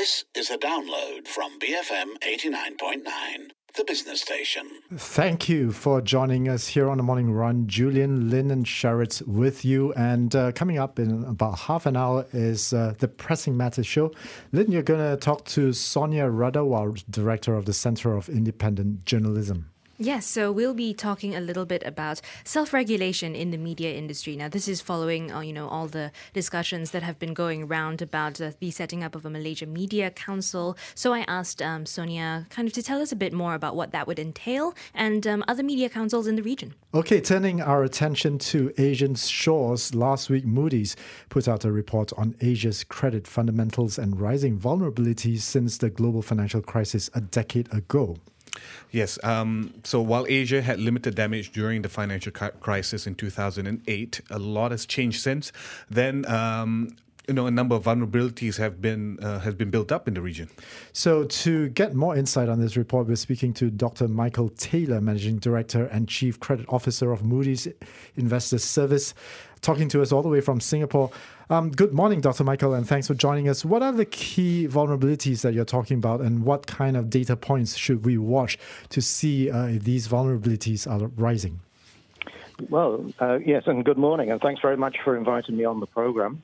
This is a download from BFM 89.9, the business station. Thank you for joining us here on the Morning Run. Julian, Lynn and Sherrod with you. And coming up in about half an hour is the Pressing Matters show. Lynn, you're going to talk to Sonia Radawar, Director of the Centre of Independent Journalism. Yes, so we'll be talking a little bit about self-regulation in the media industry. Now, this is following, all the discussions that have been going around about the setting up of a Malaysia Media Council. So I asked Sonia kind of to tell us a bit more about what that would entail and other media councils in the region. Okay, turning our attention to Asian shores, last week Moody's put out a report on Asia's credit fundamentals and rising vulnerabilities since the global financial crisis a decade ago. Yes. So while Asia had limited damage during the financial crisis in 2008, a lot has changed since then. A number of vulnerabilities has been built up in the region. So to get more insight on this report, we're speaking to Dr. Michael Taylor, Managing Director and Chief Credit Officer of Moody's Investors Service, talking to us all the way from Singapore. Good morning, Dr. Michael, and thanks for joining us. What are the key vulnerabilities that you're talking about, and what kind of data points should we watch to see if these vulnerabilities are rising? Well, yes, and good morning, and thanks very much for inviting me on the program.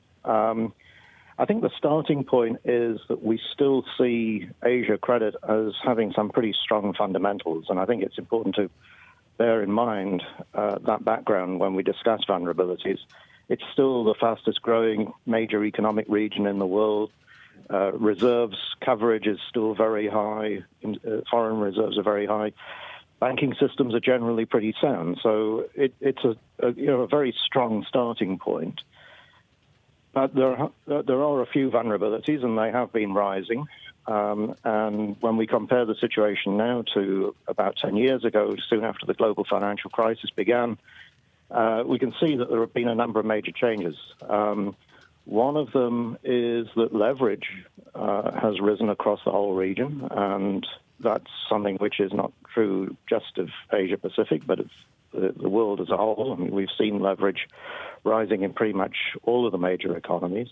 I think the starting point is that we still see Asia credit as having some pretty strong fundamentals, and I think it's important to bear in mind that background when we discuss vulnerabilities. It's still the fastest growing major economic region in the world. Reserves coverage is still very high. Foreign reserves are very high. Banking systems are generally pretty sound. So it's a very strong starting point. But there are a few vulnerabilities, and they have been rising. And when we compare the situation now to about 10 years ago, soon after the global financial crisis began, we can see that there have been a number of major changes. One of them is that leverage has risen across the whole region, and that's something which is not true just of Asia Pacific, but it's the world as a whole. I mean, we've seen leverage rising in pretty much all of the major economies.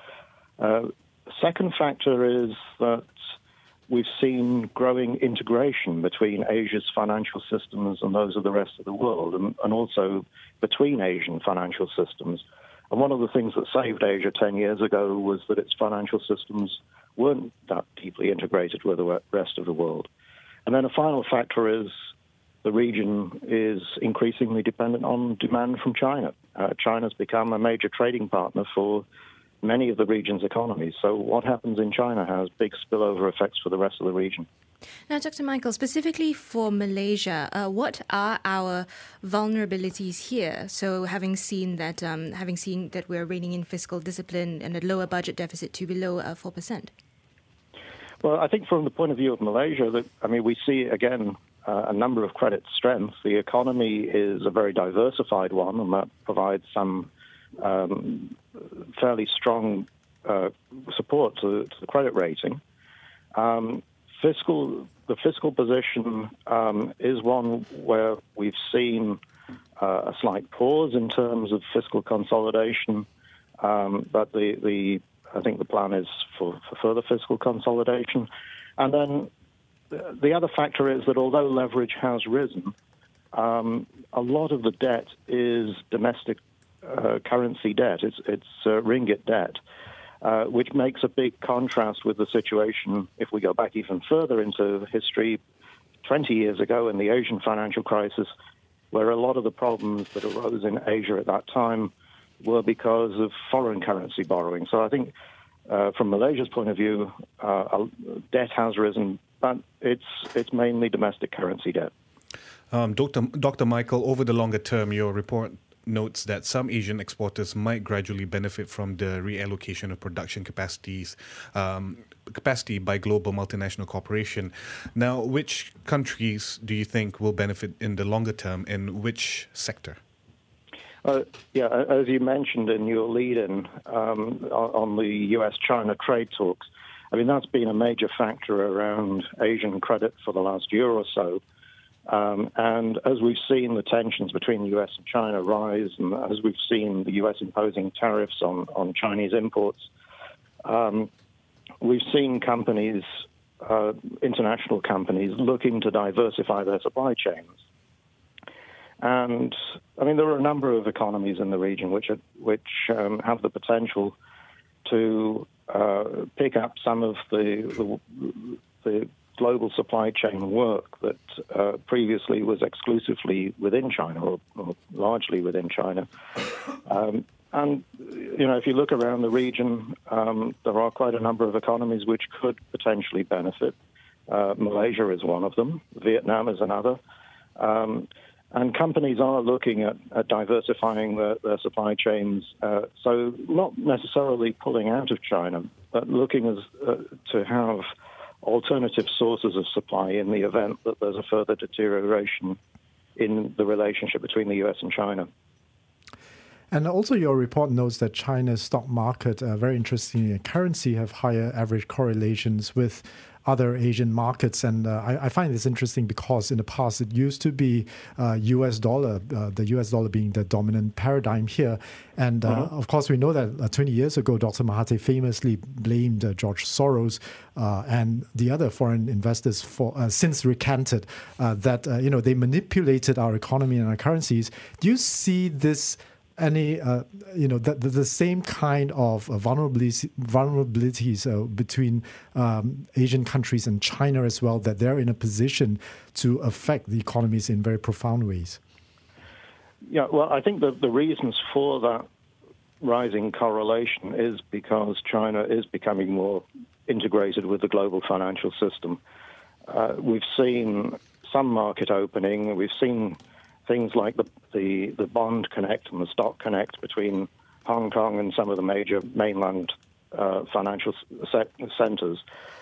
Second factor is that we've seen growing integration between Asia's financial systems and those of the rest of the world, and also between Asian financial systems. And one of the things that saved Asia 10 years ago was that its financial systems weren't that deeply integrated with the rest of the world. And then a final factor is the region is increasingly dependent on demand from China. China's become a major trading partner for many of the region's economies. So what happens in China has big spillover effects for the rest of the region. Now, Dr. Michael, specifically for Malaysia, what are our vulnerabilities here? So having seen that we're reining in fiscal discipline and a lower budget deficit to below 4%. Well, I think from the point of view of Malaysia, we see, again, a number of credit strengths. The economy is a very diversified one, and that provides some fairly strong support to the credit rating. The fiscal position is one where we've seen a slight pause in terms of fiscal consolidation, but I think the plan is for further fiscal consolidation. And then the other factor is that although leverage has risen, a lot of the debt is domestic currency debt. It's ringgit debt, which makes a big contrast with the situation if we go back even further into history 20 years ago in the Asian financial crisis, where a lot of the problems that arose in Asia at that time were because of foreign currency borrowing. So I think from Malaysia's point of view, debt has risen, but it's mainly domestic currency debt. Dr. Michael, over the longer term, your report notes that some Asian exporters might gradually benefit from the reallocation of production capacity by global multinational corporation. Now, which countries do you think will benefit in the longer term, and which sector? As you mentioned in your lead-in on the U.S.-China trade talks, that's been a major factor around Asian credit for the last year or so. And as we've seen the tensions between the U.S. and China rise, and as we've seen the U.S. imposing tariffs on Chinese imports, we've seen companies, international companies, looking to diversify their supply chains. And I mean, there are a number of economies in the region which have the potential to pick up some of the global supply chain work that previously was exclusively within China or largely within China. And, you know, if you look around the region, there are quite a number of economies which could potentially benefit. Malaysia is one of them. Vietnam is another. And companies are looking at diversifying their supply chains, so not necessarily pulling out of China, but looking to have alternative sources of supply in the event that there's a further deterioration in the relationship between the US and China. And also your report notes that China's stock market, very interesting currency, have higher average correlations with other Asian markets. And I find this interesting because in the past it used to be US dollar, the US dollar being the dominant paradigm here. And of course, we know that 20 years ago, Dr. Mahathir famously blamed George Soros and the other foreign investors for since recanted that, they manipulated our economy and our currencies. Do you see this the same kind of vulnerabilities between Asian countries and China as well, that they're in a position to affect the economies in very profound ways? Yeah, well, I think the reasons for that rising correlation is because China is becoming more integrated with the global financial system. We've seen some market opening. We've seen things like the bond connect and the stock connect between Hong Kong and some of the major mainland financial centers.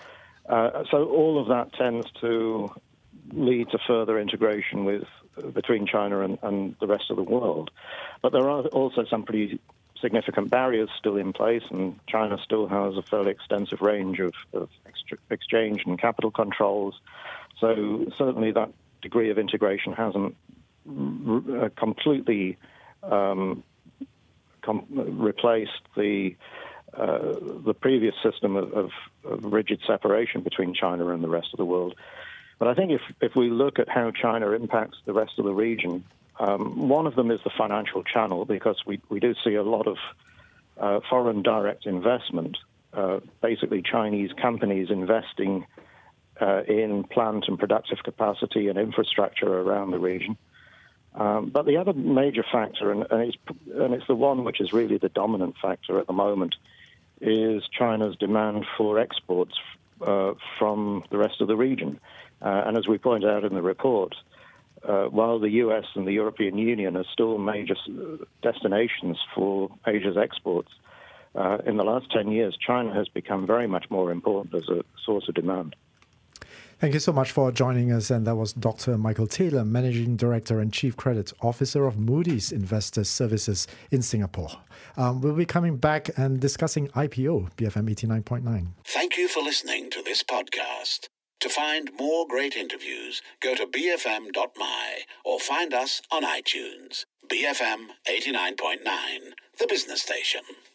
So all of that tends to lead to further integration between China and the rest of the world. But there are also some pretty significant barriers still in place, and China still has a fairly extensive range of exchange and capital controls. So certainly that degree of integration hasn't completely replaced the previous system of rigid separation between China and the rest of the world. But I think if we look at how China impacts the rest of the region, one of them is the financial channel, because we do see a lot of foreign direct investment, basically Chinese companies investing in plant and productive capacity and infrastructure around the region. But the other major factor, and it's the one which is really the dominant factor at the moment, is China's demand for exports from the rest of the region. And as we point out in the report, while the US and the European Union are still major destinations for Asia's exports, in the last 10 years, China has become very much more important as a source of demand. Thank you so much for joining us. And that was Dr. Michael Taylor, Managing Director and Chief Credit Officer of Moody's Investors Services in Singapore. We'll be coming back and discussing IPO, BFM 89.9. Thank you for listening to this podcast. To find more great interviews, go to bfm.my or find us on iTunes. BFM 89.9, the business station.